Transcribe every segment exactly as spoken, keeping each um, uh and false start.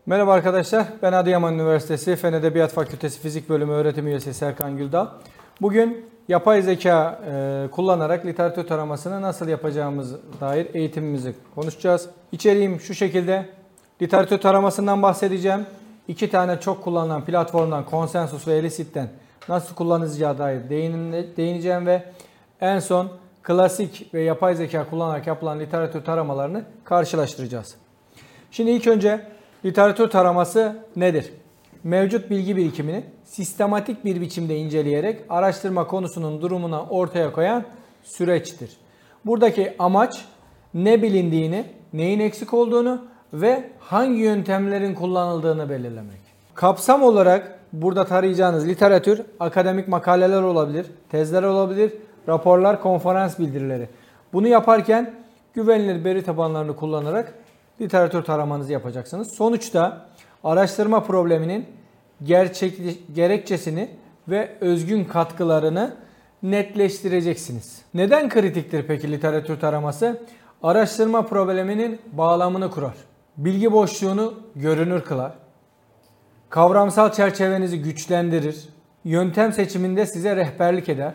Merhaba arkadaşlar, ben Adıyaman Üniversitesi Fen Edebiyat Fakültesi Fizik Bölümü öğretim üyesi Serkan Güldal. Bugün yapay zeka e, kullanarak literatür taramasını nasıl yapacağımız dair eğitimimizi konuşacağız. İçeriğim şu şekilde: literatür taramasından bahsedeceğim. İki tane çok kullanılan platformdan, Consensus ve Elicit'ten nasıl kullanılacağı dair değineceğim ve en son klasik ve yapay zeka kullanarak yapılan literatür taramalarını karşılaştıracağız. Şimdi ilk önce literatür taraması nedir? Mevcut bilgi birikimini sistematik bir biçimde inceleyerek araştırma konusunun durumuna ortaya koyan süreçtir. Buradaki amaç ne bilindiğini, neyin eksik olduğunu ve hangi yöntemlerin kullanıldığını belirlemek. Kapsam olarak burada tarayacağınız literatür akademik makaleler olabilir, tezler olabilir, raporlar, konferans bildirileri. Bunu yaparken güvenilir veri tabanlarını kullanarak literatür taramanızı yapacaksınız. Sonuçta araştırma probleminin gerçek, gerekçesini ve özgün katkılarını netleştireceksiniz. Neden kritiktir peki literatür taraması? Araştırma probleminin bağlamını kurar. Bilgi boşluğunu görünür kılar. Kavramsal çerçevenizi güçlendirir. Yöntem seçiminde size rehberlik eder.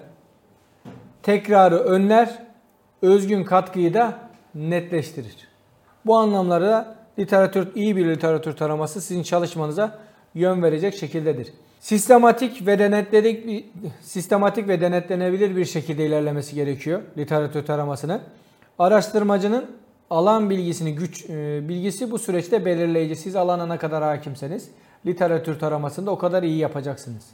Tekrarı önler, özgün katkıyı da netleştirir. Bu anlamlarda literatür, iyi bir literatür taraması sizin çalışmanıza yön verecek şekildedir. Sistematik ve denetledik, sistematik ve denetlenebilir bir şekilde ilerlemesi gerekiyor literatür taramasının. Araştırmacının alan bilgisini güç bilgisi bu süreçte belirleyici. Siz alana ne kadar hakimseniz literatür taramasında o kadar iyi yapacaksınız.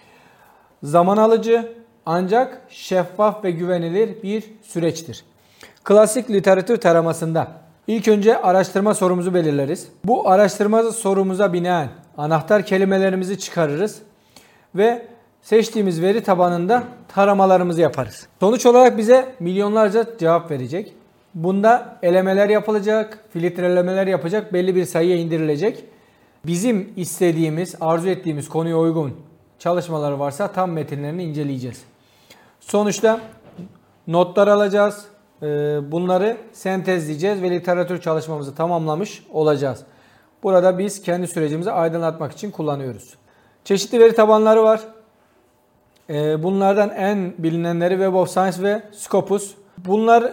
Zaman alıcı ancak şeffaf ve güvenilir bir süreçtir. Klasik literatür taramasında İlk önce araştırma sorumuzu belirleriz. Bu araştırma sorumuza binaen anahtar kelimelerimizi çıkarırız ve seçtiğimiz veri tabanında taramalarımızı yaparız. Sonuç olarak bize milyonlarca cevap verecek. Bunda elemeler yapılacak, filtrelemeler yapacak, belli bir sayıya indirilecek. Bizim istediğimiz, arzu ettiğimiz konuya uygun çalışmalar varsa tam metinlerini inceleyeceğiz. Sonuçta notlar alacağız. Bunları sentezleyeceğiz ve literatür çalışmamızı tamamlamış olacağız. Burada biz kendi sürecimizi aydınlatmak için kullanıyoruz. Çeşitli veri tabanları var. Bunlardan en bilinenleri Web of Science ve Scopus. Bunlar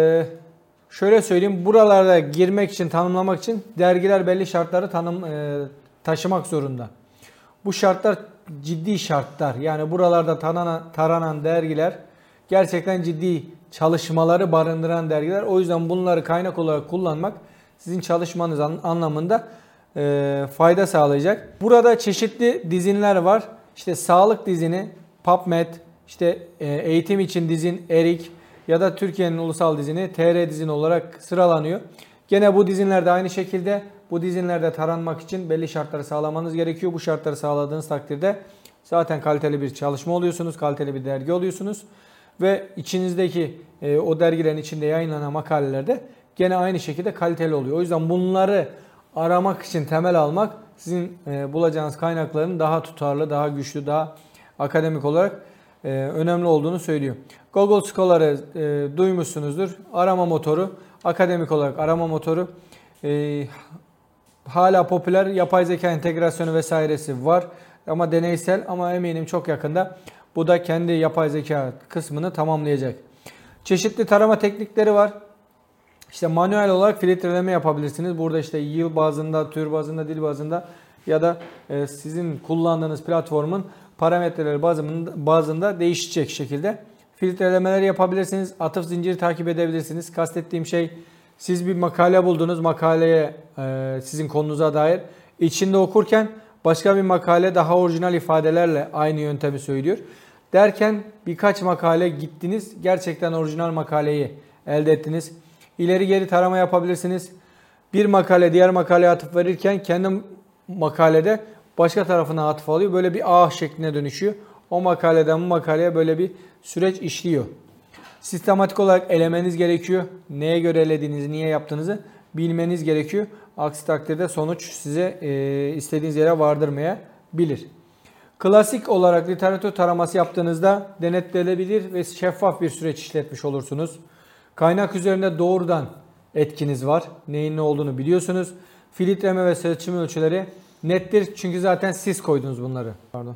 şöyle söyleyeyim, buralarda girmek için, tanımlamak için dergiler belli şartları tanım taşımak zorunda. Bu şartlar ciddi şartlar. Yani buralarda taranan, taranan dergiler gerçekten ciddi çalışmaları barındıran dergiler. O yüzden bunları kaynak olarak kullanmak sizin çalışmanız anlamında e, fayda sağlayacak. Burada çeşitli dizinler var. İşte sağlık dizini PubMed, işte e, eğitim için dizin ERIC ya da Türkiye'nin ulusal dizini T R dizin olarak sıralanıyor. Gene bu dizinler de aynı şekilde. Bu dizinlerde taranmak için belli şartları sağlamanız gerekiyor. Bu şartları sağladığınız takdirde zaten kaliteli bir çalışma oluyorsunuz, kaliteli bir dergi oluyorsunuz. Ve içinizdeki e, o dergilerin içinde yayınlanan makalelerde gene aynı şekilde kaliteli oluyor. O yüzden bunları aramak için temel almak sizin e, bulacağınız kaynakların daha tutarlı, daha güçlü, daha akademik olarak e, önemli olduğunu söylüyor. Google Scholar'ı e, duymuşsunuzdur. Arama motoru, akademik olarak arama motoru. E, hala popüler, yapay zeka entegrasyonu vesairesi var. Ama deneysel, ama eminim çok yakında bu da kendi yapay zeka kısmını tamamlayacak. Çeşitli tarama teknikleri var. İşte manuel olarak filtreleme yapabilirsiniz. Burada işte yıl bazında, tür bazında, dil bazında ya da sizin kullandığınız platformun parametreleri bazında, bazında değişecek şekilde filtrelemeler yapabilirsiniz. Atıf zinciri takip edebilirsiniz. Kastettiğim şey, siz bir makale buldunuz. Makaleye sizin konunuza dair içinde okurken başka bir makale daha orijinal ifadelerle aynı yöntemi söylüyor. Derken birkaç makale gittiniz, gerçekten orijinal makaleyi elde ettiniz. İleri geri tarama yapabilirsiniz. Bir makale diğer makaleye atıf verirken kendi makalede başka tarafına atıf alıyor. Böyle bir ağ şekline dönüşüyor. O makaleden bu makaleye böyle bir süreç işliyor. Sistematik olarak elemeniz gerekiyor. Neye göre elediğinizi, niye yaptığınızı bilmeniz gerekiyor. Aksi takdirde sonuç size e, istediğiniz yere vardırmayabilir. Klasik olarak literatür taraması yaptığınızda denetlenebilir ve şeffaf bir süreç işletmiş olursunuz. Kaynak üzerinde doğrudan etkiniz var. Neyin ne olduğunu biliyorsunuz. Filtreleme ve seçim ölçüleri nettir. Çünkü zaten siz koydunuz bunları. Pardon.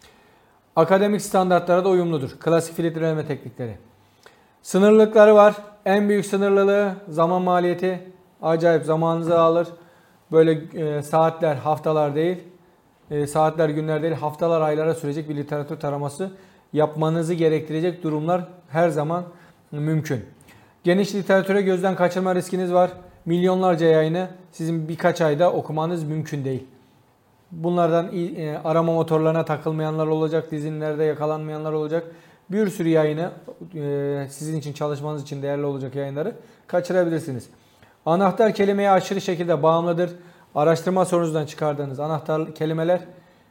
Akademik standartlara da uyumludur. Klasik filtreleme teknikleri. Sınırlılıkları var. En büyük sınırlılığı zaman maliyeti. Acayip zamanınızı alır. Böyle e, saatler, haftalar değil. E, saatler, günler değil. Haftalar, aylara sürecek bir literatür taraması yapmanızı gerektirecek durumlar her zaman mümkün. Geniş literatüre gözden kaçırma riskiniz var. Milyonlarca yayını sizin birkaç ayda okumanız mümkün değil. Bunlardan e, arama motorlarına takılmayanlar olacak, dizinlerde yakalanmayanlar olacak. Bir sürü yayını e, sizin için çalışmanız için değerli olacak yayınları kaçırabilirsiniz. Anahtar kelimeye aşırı şekilde bağımlıdır. Araştırma sorunuzdan çıkardığınız anahtar kelimeler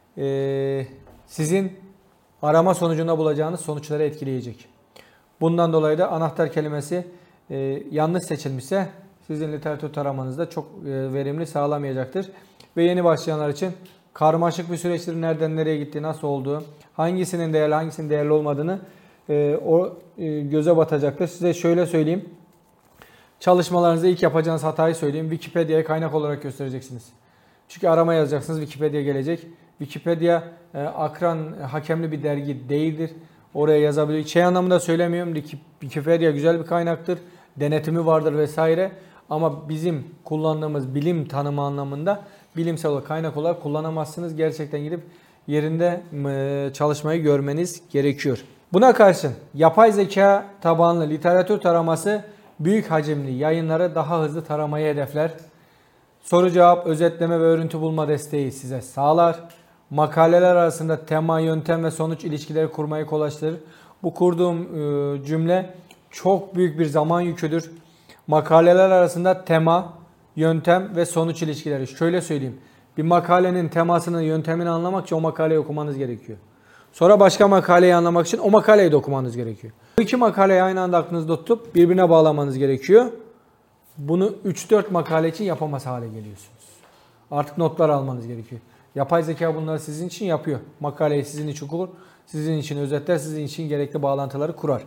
e, sizin arama sonucunda bulacağınız sonuçları etkileyecek. Bundan dolayı da anahtar kelimesi e, yanlış seçilmişse sizin literatür taramanızda çok e, verimli sağlamayacaktır. Ve yeni başlayanlar için karmaşık bir süreçtir. Nereden nereye gittiği, nasıl olduğu, hangisinin değerli, hangisinin değerli olmadığını e, o e, göze batacaktır. Size şöyle söyleyeyim. Çalışmalarınızda ilk yapacağınız hatayı söyleyeyim. Wikipedia'yı kaynak olarak göstereceksiniz. Çünkü arama yazacaksınız, Wikipedia gelecek. Wikipedia e, akran hakemli bir dergi değildir. Oraya yazabilir. Şey anlamında söylemiyorum. Wikipedia güzel bir kaynaktır. Denetimi vardır vesaire. Ama bizim kullandığımız bilim tanımı anlamında bilimsel olarak kaynak olarak kullanamazsınız. Gerçekten gidip yerinde çalışmayı görmeniz gerekiyor. Buna karşın yapay zeka tabanlı literatür taraması büyük hacimli yayınları daha hızlı taramayı hedefler. Soru cevap, özetleme ve örüntü bulma desteği size sağlar. Makaleler arasında tema, yöntem ve sonuç ilişkileri kurmayı kolaylaştırır. Bu kurduğum cümle çok büyük bir zaman yüküdür. Makaleler arasında tema, yöntem ve sonuç ilişkileri. Şöyle söyleyeyim. Bir makalenin temasını, yöntemini anlamak için o makaleyi okumanız gerekiyor. Sonra başka makaleyi anlamak için o makaleyi de okumanız gerekiyor. Bu iki makaleyi aynı anda aklınızda tutup birbirine bağlamanız gerekiyor. Bunu üç dört makale için yapamaz hale geliyorsunuz. Artık notlar almanız gerekiyor. Yapay zeka bunları sizin için yapıyor. Makaleyi sizin için okur, sizin için özetler, sizin için gerekli bağlantıları kurar.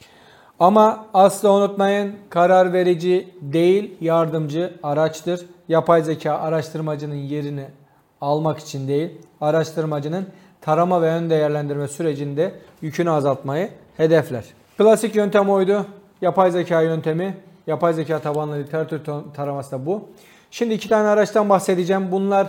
Ama asla unutmayın, karar verici değil, yardımcı araçtır. Yapay zeka araştırmacının yerini almak için değil, araştırmacının tarama ve ön değerlendirme sürecinde yükünü azaltmayı hedefler. Klasik yöntem oydu. Yapay zeka yöntemi, yapay zeka tabanlı literatür taraması da bu. Şimdi iki tane araçtan bahsedeceğim. Bunlar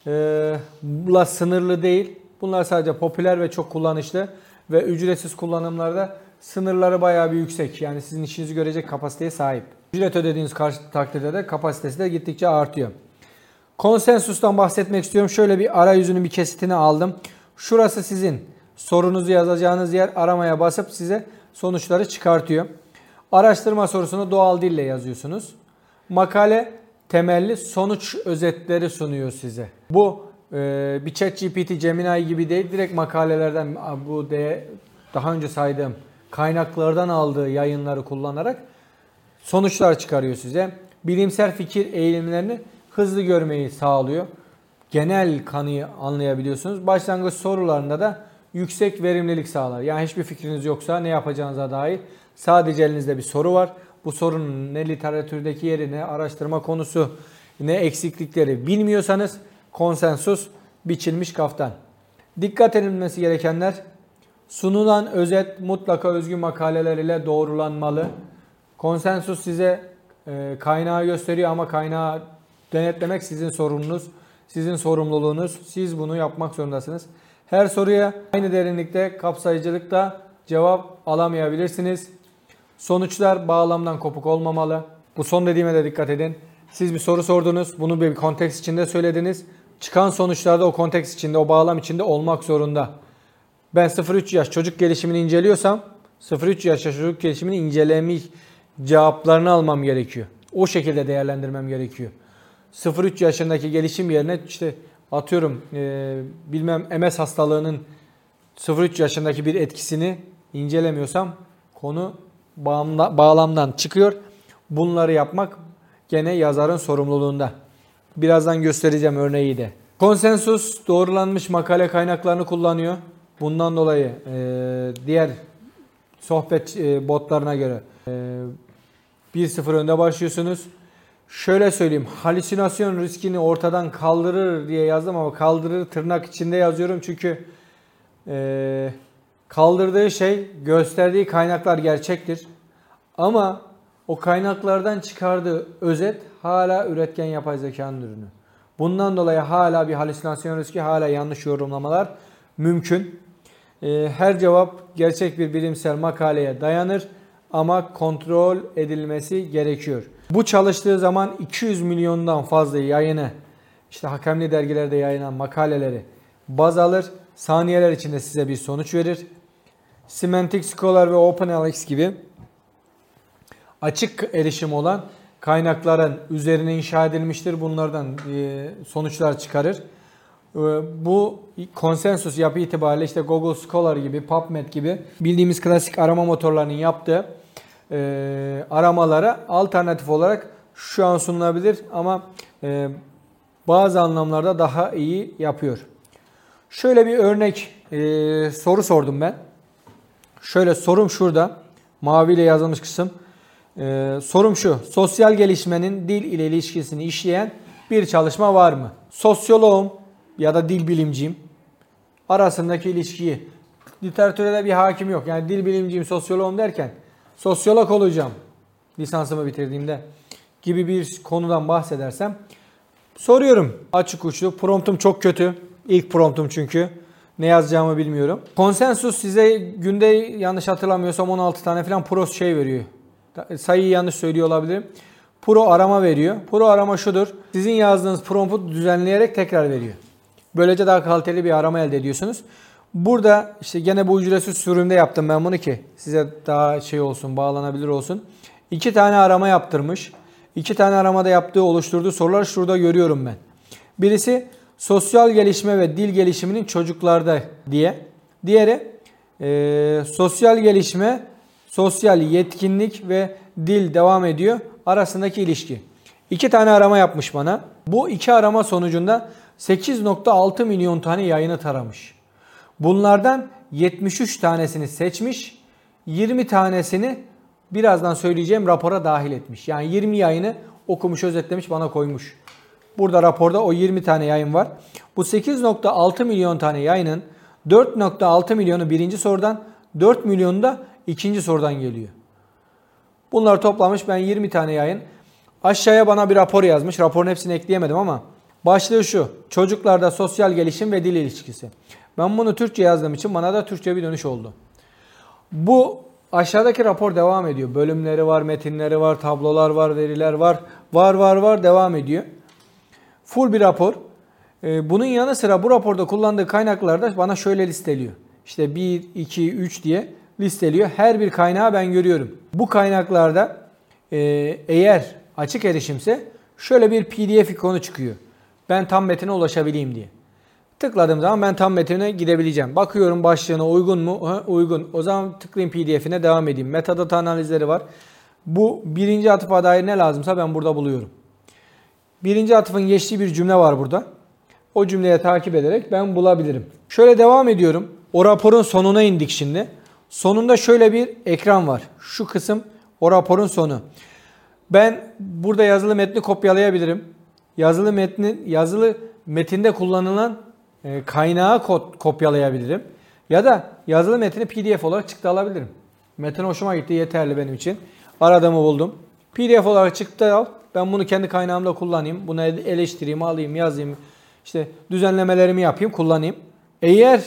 e, sınırlı değil. Bunlar sadece popüler ve çok kullanışlı ve ücretsiz kullanımlarda sınırları bayağı bir yüksek. Yani sizin işinizi görecek kapasiteye sahip. Ücret ödediğiniz karşı takdirde de kapasitesi de gittikçe artıyor. Konsensus'tan bahsetmek istiyorum. Şöyle bir arayüzünün bir kesitini aldım. Şurası sizin sorunuzu yazacağınız yer. Aramaya basıp size sonuçları çıkartıyor. Araştırma sorusunu doğal dille yazıyorsunuz. Makale temelli sonuç özetleri sunuyor size. Bu e, bir ChatGPT, Gemini gibi değil. Direkt makalelerden bu de daha önce saydığım kaynaklardan aldığı yayınları kullanarak sonuçlar çıkarıyor size. Bilimsel fikir eğilimlerini hızlı görmeyi sağlıyor. Genel kanıyı anlayabiliyorsunuz. Başlangıç sorularında da yüksek verimlilik sağlar. Yani hiçbir fikriniz yoksa ne yapacağınıza dair sadece elinizde bir soru var. Bu sorunun ne literatürdeki yeri, ne araştırma konusu, ne eksiklikleri bilmiyorsanız konsensus biçilmiş kaftan. Dikkat edilmesi gerekenler: sunulan özet mutlaka özgün makaleler ile doğrulanmalı. Konsensus size e, kaynağı gösteriyor ama kaynağı denetlemek sizin sorumlunuz, sizin sorumluluğunuz. Siz bunu yapmak zorundasınız. Her soruya aynı derinlikte, kapsayıcılıkta cevap alamayabilirsiniz. Sonuçlar bağlamdan kopuk olmamalı. Bu son dediğime de dikkat edin. Siz bir soru sordunuz, bunu bir konteks içinde söylediniz. Çıkan sonuçlar da o konteks içinde, o bağlam içinde olmak zorunda. Ben sıfır üç yaş çocuk gelişimini inceliyorsam sıfır üç yaş çocuk gelişimini incelemiş cevaplarını almam gerekiyor. O şekilde değerlendirmem gerekiyor. sıfır üç yaşındaki gelişim yerine işte atıyorum e, bilmem M S hastalığının sıfır üç yaşındaki bir etkisini incelemiyorsam konu bağımla, bağlamdan çıkıyor. Bunları yapmak gene yazarın sorumluluğunda. Birazdan göstereceğim örneği de. Konsensus doğrulanmış makale kaynaklarını kullanıyor. Bundan dolayı e, diğer sohbet e, botlarına göre e, bir sıfır önde başlıyorsunuz. Şöyle söyleyeyim, halüsinasyon riskini ortadan kaldırır diye yazdım ama kaldırır tırnak içinde yazıyorum çünkü e, kaldırdığı şey, gösterdiği kaynaklar gerçektir. Ama o kaynaklardan çıkardığı özet hala üretken yapay zekanın ürünü. Bundan dolayı hala bir halüsinasyon riski, hala yanlış yorumlamalar mümkün. E, her cevap gerçek bir bilimsel makaleye dayanır ama kontrol edilmesi gerekiyor. Bu çalıştığı zaman iki yüz milyondan fazla yayını, işte hakemli dergilerde yayınlanan makaleleri baz alır. Saniyeler içinde size bir sonuç verir. Semantic Scholar ve OpenAlex gibi açık erişim olan kaynakların üzerine inşa edilmiştir. Bunlardan sonuçlar çıkarır. Bu konsensus yapı itibariyle işte Google Scholar gibi, PubMed gibi bildiğimiz klasik arama motorlarının yaptığı e, aramalara alternatif olarak şu an sunulabilir ama e, bazı anlamlarda daha iyi yapıyor. Şöyle bir örnek e, soru sordum ben. Şöyle sorum şurada. Maviyle yazılmış kısım. E, sorum şu. Sosyal gelişmenin dil ile ilişkisini işleyen bir çalışma var mı? Sosyoloğum ya da dil bilimciyim arasındaki ilişkiyi, literatüre de bir hakim yok. Yani dil bilimciyim, sosyoloğum derken sosyolog olacağım lisansımı bitirdiğimde gibi bir konudan bahsedersem soruyorum. Açık uçlu. Promptum çok kötü. İlk promptum çünkü. Ne yazacağımı bilmiyorum. Konsensus size günde yanlış hatırlamıyorsam on altı tane falan pro şey veriyor. Sayıyı yanlış söylüyor olabilirim. Pro arama veriyor. Pro arama şudur. Sizin yazdığınız promptu düzenleyerek tekrar veriyor. Böylece daha kaliteli bir arama elde ediyorsunuz. Burada işte gene bu ücretsiz sürümde yaptım ben bunu ki size daha şey olsun, bağlanabilir olsun. İki tane arama yaptırmış. İki tane aramada yaptığı, oluşturduğu sorular şurada görüyorum ben. Birisi sosyal gelişme ve dil gelişiminin çocuklarda diye. Diğeri e, sosyal gelişme, sosyal yetkinlik ve dil devam ediyor arasındaki ilişki. İki tane arama yapmış bana. Bu iki arama sonucunda sekiz nokta altı milyon tane yayını taramış. Bunlardan yetmiş üç tanesini seçmiş, yirmi tanesini birazdan söyleyeceğim rapora dahil etmiş. Yani yirmi yayını okumuş, özetlemiş, bana koymuş. Burada raporda o yirmi tane yayın var. Bu sekiz nokta altı milyon tane yayının dört nokta altı milyonu birinci sorudan, dört milyonu da ikinci sorudan geliyor. Bunları toplamış, ben yirmi tane yayın. Aşağıya bana bir rapor yazmış. Raporun hepsini ekleyemedim ama başlığı şu. Çocuklarda sosyal gelişim ve dil ilişkisi. Ben bunu Türkçe yazdığım için bana da Türkçe bir dönüş oldu. Bu aşağıdaki rapor devam ediyor. Bölümleri var, metinleri var, tablolar var, veriler var. Var var var devam ediyor. Full bir rapor. Bunun yanı sıra bu raporda kullandığı kaynaklarda bana şöyle listeliyor. İşte bir, iki, üç diye listeliyor. Her bir kaynağı ben görüyorum. Bu kaynaklarda eğer açık erişimse şöyle bir P D F ikonu çıkıyor. Ben tam metine ulaşabileyim diye. Tıkladığım zaman ben tam metine gidebileceğim. Bakıyorum başlığına uygun mu? Ha, uygun. O zaman tıklayayım P D F'ine devam edeyim. Metadata analizleri var. Bu birinci atıfa dair ne lazımsa ben burada buluyorum. Birinci atıfın geçtiği bir cümle var burada. O cümleye takip ederek ben bulabilirim. Şöyle devam ediyorum. O raporun sonuna indik şimdi. Sonunda şöyle bir ekran var. Şu kısım o raporun sonu. Ben burada yazılı metni kopyalayabilirim. Yazılı metnin yazılı metinde kullanılan e, kaynağı kopyalayabilirim. Ya da yazılı metni P D F olarak çıktı alabilirim. Metin hoşuma gitti, yeterli benim için. Aradığımı buldum. P D F olarak çıktı al. Ben bunu kendi kaynağımda kullanayım. Bunu eleştireyim, alayım, yazayım. İşte düzenlemelerimi yapayım, kullanayım. Eğer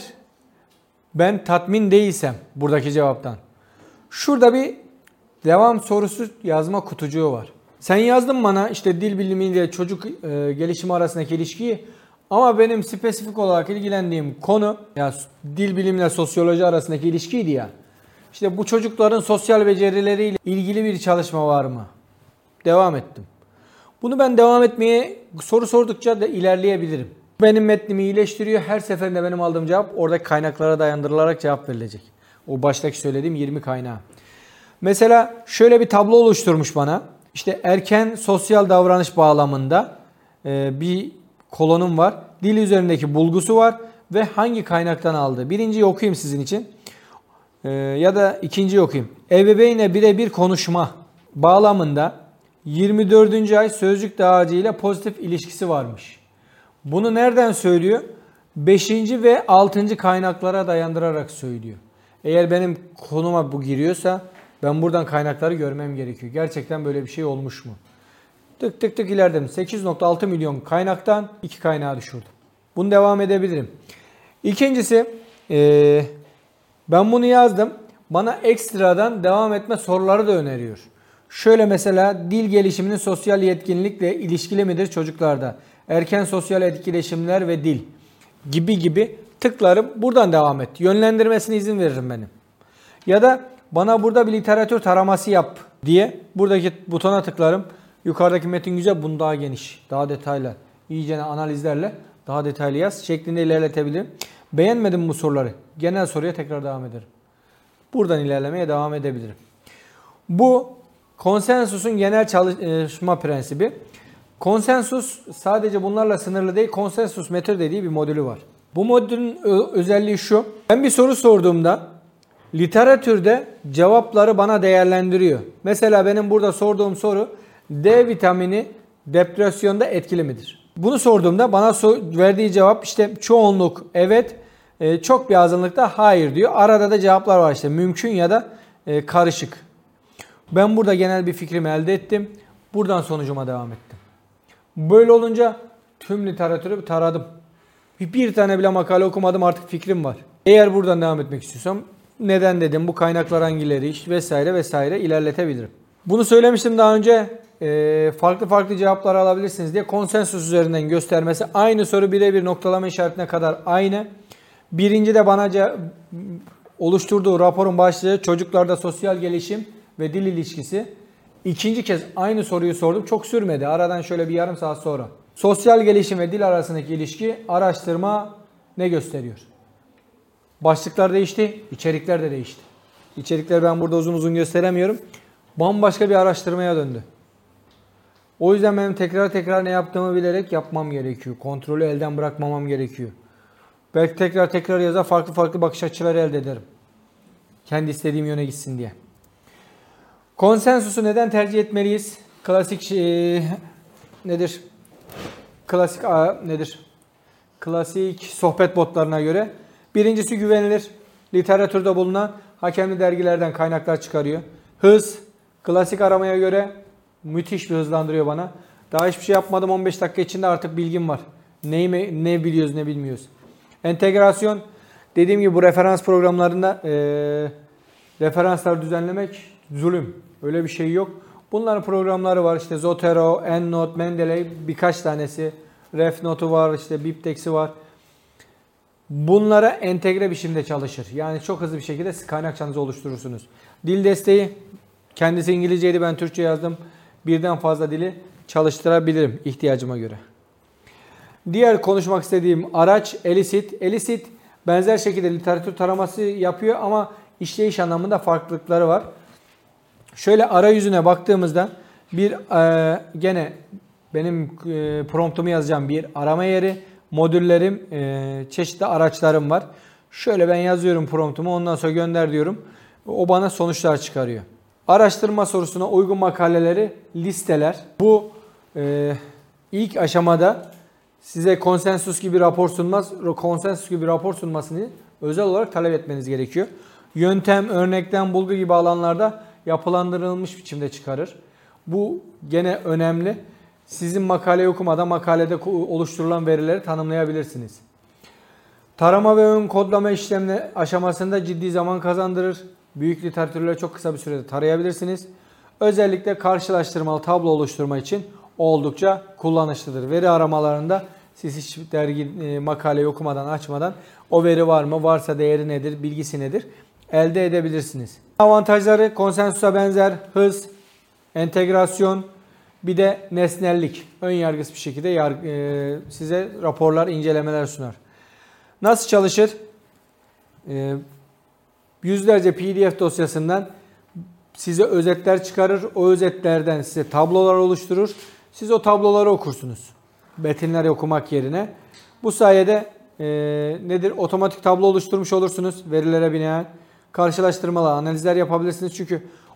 ben tatmin değilsem buradaki cevaptan, şurada bir devam sorusu yazma kutucuğu var. Sen yazdın bana işte dil bilimi ile çocuk e, gelişimi arasındaki ilişkiyi ama benim spesifik olarak ilgilendiğim konu ya dil bilimle sosyoloji arasındaki ilişkiydi ya. İşte bu çocukların sosyal becerileriyle ilgili bir çalışma var mı? Devam ettim. Bunu ben devam etmeye soru sordukça da ilerleyebilirim. Benim metnimi iyileştiriyor. Her seferinde benim aldığım cevap oradaki kaynaklara dayandırılarak cevap verilecek. O baştaki söylediğim yirmi kaynağı. Mesela şöyle bir tablo oluşturmuş bana. İşte erken sosyal davranış bağlamında bir kolonum var. Dil üzerindeki bulgusu var ve hangi kaynaktan aldığı. Birinciyi okuyayım sizin için. Ya da ikinciyi okuyayım. Ebeveynle birebir konuşma bağlamında yirmi dördüncü ay sözcük dağarcığı ile pozitif ilişkisi varmış. Bunu nereden söylüyor? beşinci ve altıncı kaynaklara dayandırarak söylüyor. Eğer benim konuma bu giriyorsa ben buradan kaynakları görmem gerekiyor. Gerçekten böyle bir şey olmuş mu? Tık tık tık ilerledim. sekiz nokta altı milyon kaynaktan iki kaynağa düşürdüm. Bunu devam edebilirim. İkincisi ee, ben bunu yazdım. Bana ekstradan devam etme soruları da öneriyor. Şöyle mesela dil gelişiminin sosyal yetkinlikle ilişkili midir çocuklarda? Erken sosyal etkileşimler ve dil gibi gibi tıklarım. Buradan devam et. Yönlendirmesine izin veririm benim. Ya da bana burada bir literatür taraması yap diye buradaki butona tıklarım. Yukarıdaki metin güzel, bunu daha geniş, daha detaylı, iyice analizlerle daha detaylı yaz şeklinde ilerletebilirim. Beğenmedim bu soruları. Genel soruya tekrar devam ederim. Buradan ilerlemeye devam edebilirim. Bu konsensusun genel çalışma prensibi. Konsensus sadece bunlarla sınırlı değil. Konsensus Meter dediği bir modülü var. Bu modülün özelliği şu. Ben bir soru sorduğumda literatürde cevapları bana değerlendiriyor. Mesela benim burada sorduğum soru D vitamini depresyonda etkili midir? Bunu sorduğumda bana verdiği cevap işte çoğunluk evet, çok bir azınlıkta hayır diyor. Arada da cevaplar var işte mümkün ya da karışık. Ben burada genel bir fikrimi elde ettim. Buradan sonucuma devam ettim. Böyle olunca tüm literatürü taradım. Bir tane bile makale okumadım, artık fikrim var. Eğer buradan devam etmek istiyorsam neden dedim, bu kaynaklar hangileri işte vesaire vesaire ilerletebilirim. Bunu söylemiştim daha önce. Farklı farklı cevaplar alabilirsiniz diye konsensus üzerinden göstermesi. Aynı soru birebir noktalama işaretine kadar aynı. Birinci de bana oluşturduğu raporun başlığı çocuklarda sosyal gelişim ve dil ilişkisi. İkinci kez aynı soruyu sordum. Çok sürmedi. Aradan şöyle bir yarım saat sonra. Sosyal gelişim ve dil arasındaki ilişki araştırma ne gösteriyor? Başlıklar değişti, içerikler de değişti. İçerikleri ben burada uzun uzun gösteremiyorum. Bambaşka bir araştırmaya döndü. O yüzden benim tekrar tekrar ne yaptığımı bilerek yapmam gerekiyor. Kontrolü elden bırakmamam gerekiyor. Belki tekrar tekrar yazar farklı farklı bakış açıları elde ederim. Kendi istediğim yöne gitsin diye. Konsensusu neden tercih etmeliyiz? Klasik e, nedir? Klasik a, nedir? Klasik sohbet botlarına göre. Birincisi güvenilir. Literatürde bulunan hakemli dergilerden kaynaklar çıkarıyor. Hız. Klasik aramaya göre müthiş bir hızlandırıyor bana. Daha hiçbir şey yapmadım. on beş dakika içinde artık bilgim var. Neyi, ne biliyoruz ne bilmiyoruz. Entegrasyon. Dediğim gibi bu referans programlarında e, referanslar düzenlemek zulüm. Öyle bir şey yok. Bunların programları var. İşte Zotero, EndNote, Mendeley birkaç tanesi. RefNote'u var, işte BibTex'i var. Bunlara entegre biçimde çalışır. Yani çok hızlı bir şekilde siz kaynakçanızı oluşturursunuz. Dil desteği. Kendisi İngilizceydi, ben Türkçe yazdım. Birden fazla dili çalıştırabilirim ihtiyacıma göre. Diğer konuşmak istediğim araç Elicit. Elicit benzer şekilde literatür taraması yapıyor ama işleyiş anlamında farklılıkları var. Şöyle arayüzüne baktığımızda bir e, gene benim e, promptumu yazacağım bir arama yeri, modüllerim, e, çeşitli araçlarım var. Şöyle ben yazıyorum promptumu, ondan sonra gönder diyorum. O bana sonuçlar çıkarıyor. Araştırma sorusuna uygun makaleleri listeler. Bu e, ilk aşamada size konsensus gibi rapor sunmaz. Konsensus gibi rapor sunmasını özel olarak talep etmeniz gerekiyor. Yöntem, örnekten, bulgu gibi alanlarda yapılandırılmış biçimde çıkarır. Bu gene önemli. Sizin makaleyi okumadan makalede oluşturulan verileri tanımlayabilirsiniz. Tarama ve ön kodlama işlemleri aşamasında ciddi zaman kazandırır. Büyük literatürleri çok kısa bir sürede tarayabilirsiniz. Özellikle karşılaştırmalı tablo oluşturma için oldukça kullanışlıdır. Veri aramalarında siz hiç dergi e, makaleyi okumadan, açmadan o veri var mı, varsa değeri nedir, bilgisi nedir elde edebilirsiniz. Avantajları konsensusa benzer hız, entegrasyon, bir de nesnellik. Ön yargısız bir şekilde yargı, e, size raporlar, incelemeler sunar. Nasıl çalışır? E, yüzlerce P D F dosyasından size özetler çıkarır. O özetlerden size tablolar oluşturur. Siz o tabloları okursunuz. Metinleri okumak yerine. Bu sayede e, nedir? Otomatik tablo oluşturmuş olursunuz verilere binaen. Karşılaştırmalı analizler yapabilirsiniz. Çünkü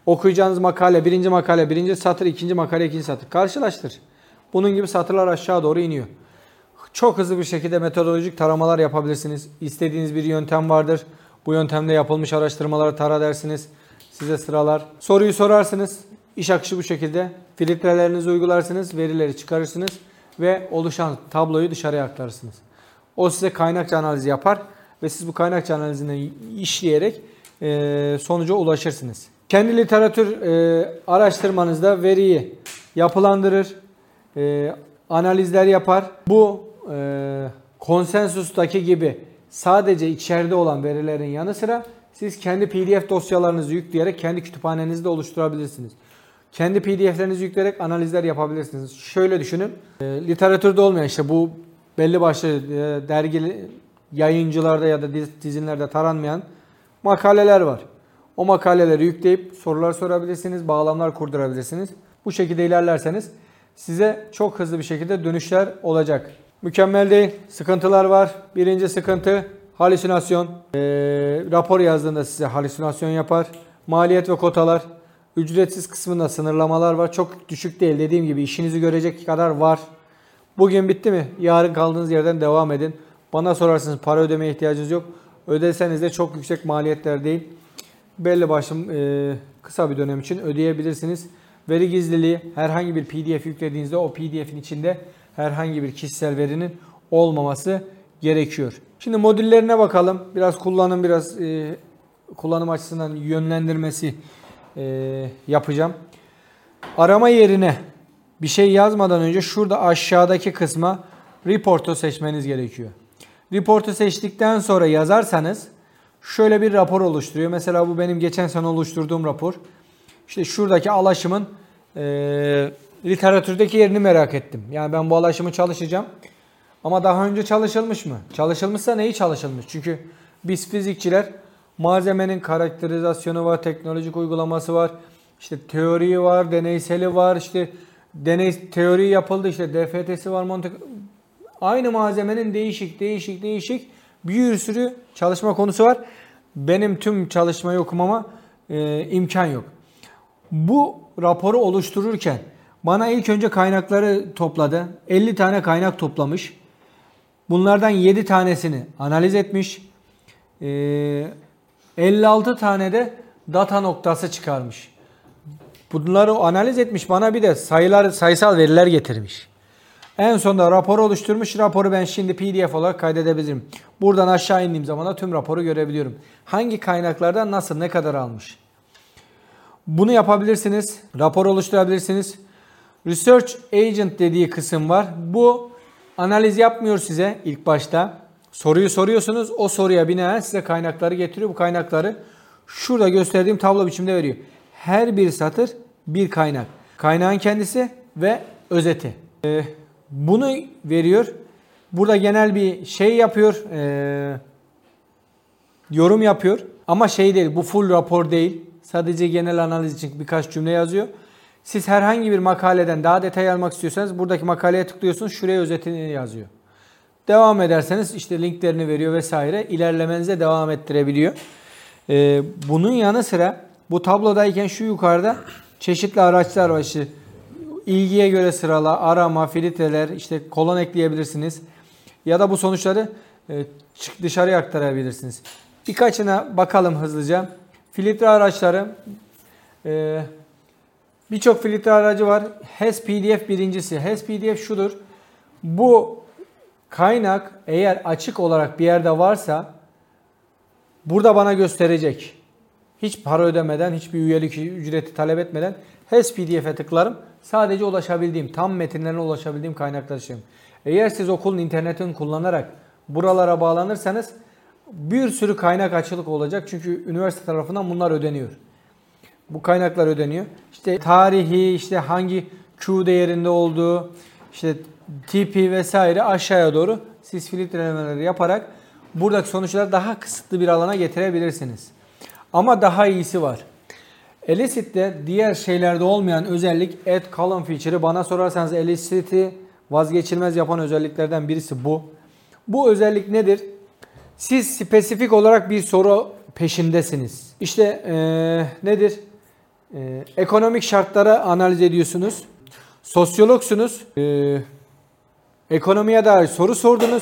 Okuyacağınız makale, birinci makale, birinci satır, ikinci makale, ikinci satır. Karşılaştır. Bunun gibi satırlar aşağı doğru iniyor. Çok hızlı bir şekilde metodolojik taramalar yapabilirsiniz. İstediğiniz bir yöntem vardır. Bu yöntemde yapılmış araştırmaları tara dersiniz. Size sıralar. Soruyu sorarsınız. İş akışı bu şekilde. Filtrelerinizi uygularsınız. Verileri çıkarırsınız. Ve oluşan tabloyu dışarıya aktarırsınız. O size kaynakça analizi yapar. Ve siz bu kaynakça analizini işleyerek e, sonuca ulaşırsınız. Kendi literatür e, araştırmanızda veriyi yapılandırır. E, analizler yapar. Bu e, konsensustaki gibi sadece içeride olan verilerin yanı sıra siz kendi P D F dosyalarınızı yükleyerek kendi kütüphanenizi de oluşturabilirsiniz. Kendi P D F'lerinizi yükleyerek analizler yapabilirsiniz. Şöyle düşünün. E, literatürde olmayan işte bu belli başlı e, dergi yayıncılarda ya da dizinlerde taranmayan makaleler var. O makaleleri yükleyip sorular sorabilirsiniz, bağlamlar kurdurabilirsiniz. Bu şekilde ilerlerseniz size çok hızlı bir şekilde dönüşler olacak. Mükemmel değil, sıkıntılar var. Birinci sıkıntı halüsinasyon. Ee, rapor yazdığında size halüsinasyon yapar. Maliyet ve kotalar. Ücretsiz kısmında sınırlamalar var. Çok düşük değil, dediğim gibi işinizi görecek kadar var. Bugün bitti mi? Yarın kaldığınız yerden devam edin. Bana sorarsınız, para ödemeye ihtiyacınız yok. Ödeseniz de çok yüksek maliyetler değil. Belli başlı e, kısa bir dönem için ödeyebilirsiniz. Veri gizliliği, herhangi bir P D F yüklediğinizde o P D F'in içinde herhangi bir kişisel verinin olmaması gerekiyor. Şimdi modüllerine bakalım. Biraz kullanım, biraz e, kullanım açısından yönlendirmesi e, yapacağım. Arama yerine bir şey yazmadan önce şurada aşağıdaki kısma Report'u seçmeniz gerekiyor. Report'u seçtikten sonra yazarsanız şöyle bir rapor oluşturuyor. Mesela bu benim geçen sene oluşturduğum rapor. İşte şuradaki alaşımın e, literatürdeki yerini merak ettim. Yani ben bu alaşımı çalışacağım. Ama daha önce çalışılmış mı? Çalışılmışsa neyi çalışılmış? Çünkü biz fizikçiler malzemenin karakterizasyonu var, teknolojik uygulaması var. İşte teoriyi var, deneyseli var. İşte deney teori yapıldı, işte D F T'si var, mantık. Aynı malzemenin değişik değişik değişik bir sürü çalışma konusu var. Benim tüm çalışmayı okumama e, imkan yok. Bu raporu oluştururken bana ilk önce kaynakları topladı. elli tane kaynak toplamış. Bunlardan yedi tanesini analiz etmiş. E, elli altı tane de data noktası çıkarmış. Bunları analiz etmiş, bana bir de sayılar, sayısal veriler getirmiş. En sonunda rapor oluşturmuş. Raporu ben şimdi P D F olarak kaydedebilirim. Buradan aşağı indiğim zaman da tüm raporu görebiliyorum. Hangi kaynaklardan nasıl, ne kadar almış. Bunu yapabilirsiniz. Rapor oluşturabilirsiniz. Research Agent dediği kısım var. Bu analiz yapmıyor size ilk başta. Soruyu soruyorsunuz. O soruya binaen size kaynakları getiriyor. Bu kaynakları şurada gösterdiğim tablo biçimde veriyor. Her bir satır bir kaynak. Kaynağın kendisi ve özeti. Ee, bunu veriyor. Burada genel bir şey yapıyor. Ee, yorum yapıyor. Ama şey değil, bu full rapor değil. Sadece genel analiz için birkaç cümle yazıyor. Siz herhangi bir makaleden daha detay almak istiyorsanız buradaki makaleye tıklıyorsunuz. Şuraya özetini yazıyor. Devam ederseniz işte linklerini veriyor vesaire. İlerlemenize devam ettirebiliyor. Ee, bunun yanı sıra bu tablodayken şu yukarıda çeşitli araçlar var. İşte ilgiye göre sırala, arama, filtreler, işte kolon ekleyebilirsiniz. Ya da bu sonuçları e, dışarıya aktarabilirsiniz. Birkaçına bakalım hızlıca. Filtre araçları. E, Birçok filtre aracı var. H E S P D F birincisi. H E S P D F şudur. Bu kaynak eğer açık olarak bir yerde varsa burada bana gösterecek. Hiç para ödemeden, hiçbir üyelik ücreti talep etmeden H E S P D F'e tıklarım. Sadece ulaşabildiğim, tam metinlerine ulaşabildiğim kaynaklar için. Eğer siz okulun internetini kullanarak buralara bağlanırsanız bir sürü kaynak açılık olacak. Çünkü üniversite tarafından bunlar ödeniyor. Bu kaynaklar ödeniyor. İşte tarihi, işte hangi Q değerinde olduğu, işte T P vesaire aşağıya doğru siz filtrelemeleri yaparak buradaki sonuçları daha kısıtlı bir alana getirebilirsiniz. Ama daha iyisi var. Elicit'te diğer şeylerde olmayan özellik add column feature'ı. Bana sorarsanız Elicit'i vazgeçilmez yapan özelliklerden birisi bu. Bu özellik nedir? Siz spesifik olarak bir soru peşindesiniz. İşte ee, nedir? Ee, ekonomik şartlara analiz ediyorsunuz. Sosyologsunuz. Ee, ekonomiye dair soru sordunuz.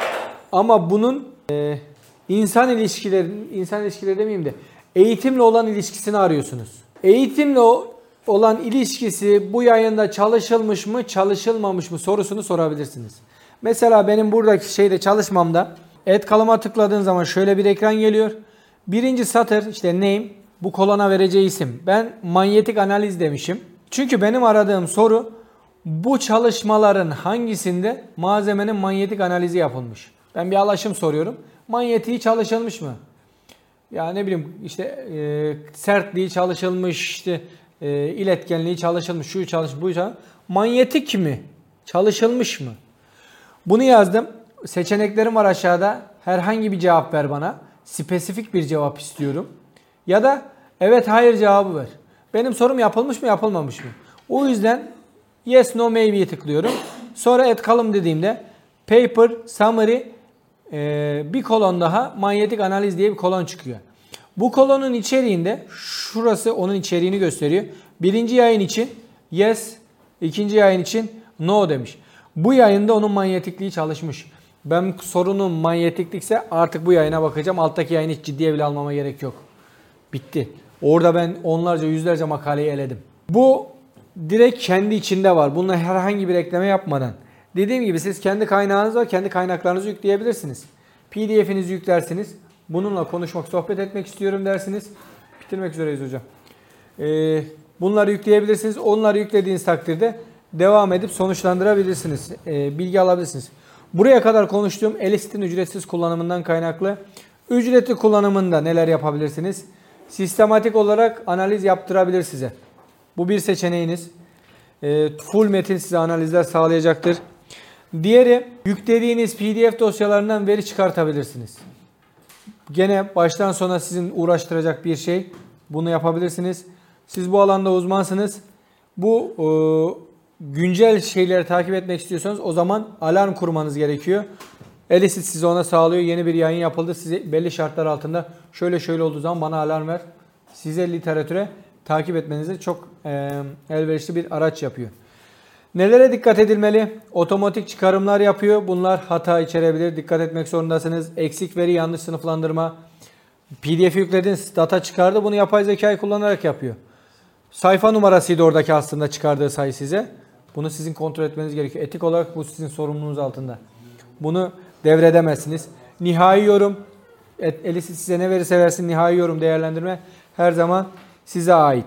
Ama bunun e, insan ilişkileri, insan ilişkileri demeyeyim de eğitimle olan ilişkisini arıyorsunuz. Eğitimle olan ilişkisi bu yayında çalışılmış mı, çalışılmamış mı sorusunu sorabilirsiniz. Mesela benim buradaki şeyde çalışmamda add column'a tıkladığın zaman şöyle bir ekran geliyor. Birinci satır işte name, bu kolona vereceği isim. Ben manyetik analiz demişim. Çünkü benim aradığım soru bu çalışmaların hangisinde malzemenin manyetik analizi yapılmış. Ben bir alaşım soruyorum. Manyetiği çalışılmış mı? Ya ne bileyim işte e, sertliği çalışılmış, işte e, iletkenliği çalışılmış, şu çalışmış, bu çalışmış. Manyetik mi? Çalışılmış mı? Bunu yazdım. Seçeneklerim var aşağıda. Herhangi bir cevap ver bana. Spesifik bir cevap istiyorum. Ya da evet hayır cevabı ver. Benim sorum yapılmış mı yapılmamış mı? O yüzden yes no maybe'ye tıklıyorum. Sonra add column dediğimde paper summary e, bir kolon daha manyetik analiz diye bir kolon çıkıyor. Bu kolonun içeriğinde şurası onun içeriğini gösteriyor. Birinci yayın için yes, ikinci yayın için no demiş. Bu yayında onun manyetikliği çalışmış. Ben sorunum manyetiklikse artık bu yayına bakacağım. Alttaki yayını hiç ciddiye bile almama gerek yok. Bitti. Orada ben onlarca yüzlerce makaleyi eledim. Bu direkt kendi içinde var. Bununla herhangi bir ekleme yapmadan. Dediğim gibi siz kendi kaynağınız var. Kendi kaynaklarınızı yükleyebilirsiniz. P D F'inizi yüklersiniz. Bununla konuşmak, sohbet etmek istiyorum dersiniz. Bitirmek üzereyiz hocam. Ee, bunları yükleyebilirsiniz. Onları yüklediğiniz takdirde devam edip sonuçlandırabilirsiniz. Ee, bilgi alabilirsiniz. Buraya kadar konuştuğum Elicit'in ücretsiz kullanımından kaynaklı. Ücretli kullanımında neler yapabilirsiniz? Sistematik olarak analiz yaptırabilir size. Bu bir seçeneğiniz. E, full metin size analizler sağlayacaktır. Diğeri yüklediğiniz P D F dosyalarından veri çıkartabilirsiniz. Gene baştan sona sizin uğraştıracak bir şey. Bunu yapabilirsiniz. Siz bu alanda uzmansınız. Bu e, güncel şeyleri takip etmek istiyorsanız o zaman alarm kurmanız gerekiyor. Elicit size ona sağlıyor. Yeni bir yayın yapıldı. Size belli şartlar altında şöyle şöyle olduğu zaman bana alarm ver. Size literatüre takip etmenizi çok e, elverişli bir araç yapıyor. Nelere dikkat edilmeli? Otomatik çıkarımlar yapıyor. Bunlar hata içerebilir. Dikkat etmek zorundasınız. Eksik veri, yanlış sınıflandırma. P D F yüklediniz, data çıkardı. Bunu yapay zekayı kullanarak yapıyor. Sayfa numarasıydı oradaki aslında çıkardığı sayı size. Bunu sizin kontrol etmeniz gerekiyor. Etik olarak bu sizin sorumluluğunuz altında. Bunu devredemezsiniz. Nihai yorum, Elicit size ne verirse versin nihai yorum değerlendirme her zaman size ait.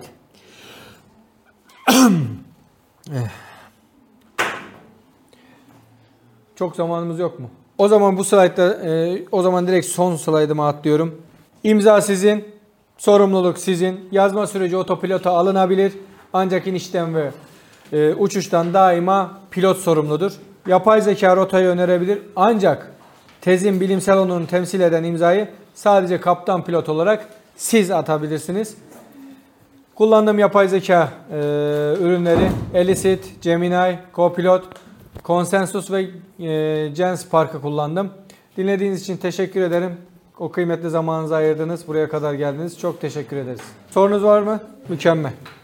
Çok zamanımız yok mu? O zaman bu slaytta, e, o zaman direkt son slaydıma atlıyorum. İmza sizin, sorumluluk sizin. Yazma süreci otopilota alınabilir. Ancak inişten ve e, uçuştan daima pilot sorumludur. Yapay zeka rotayı önerebilir. Ancak tezin bilimsel onurunu temsil eden imzayı sadece kaptan pilot olarak siz atabilirsiniz. Kullandığım yapay zeka e, ürünleri Elicit, Gemini, Copilot, Consensus ve e, GenSpark'ı kullandım. Dinlediğiniz için teşekkür ederim. O kıymetli zamanınızı ayırdınız. Buraya kadar geldiniz. Çok teşekkür ederiz. Sorunuz var mı? Mükemmel.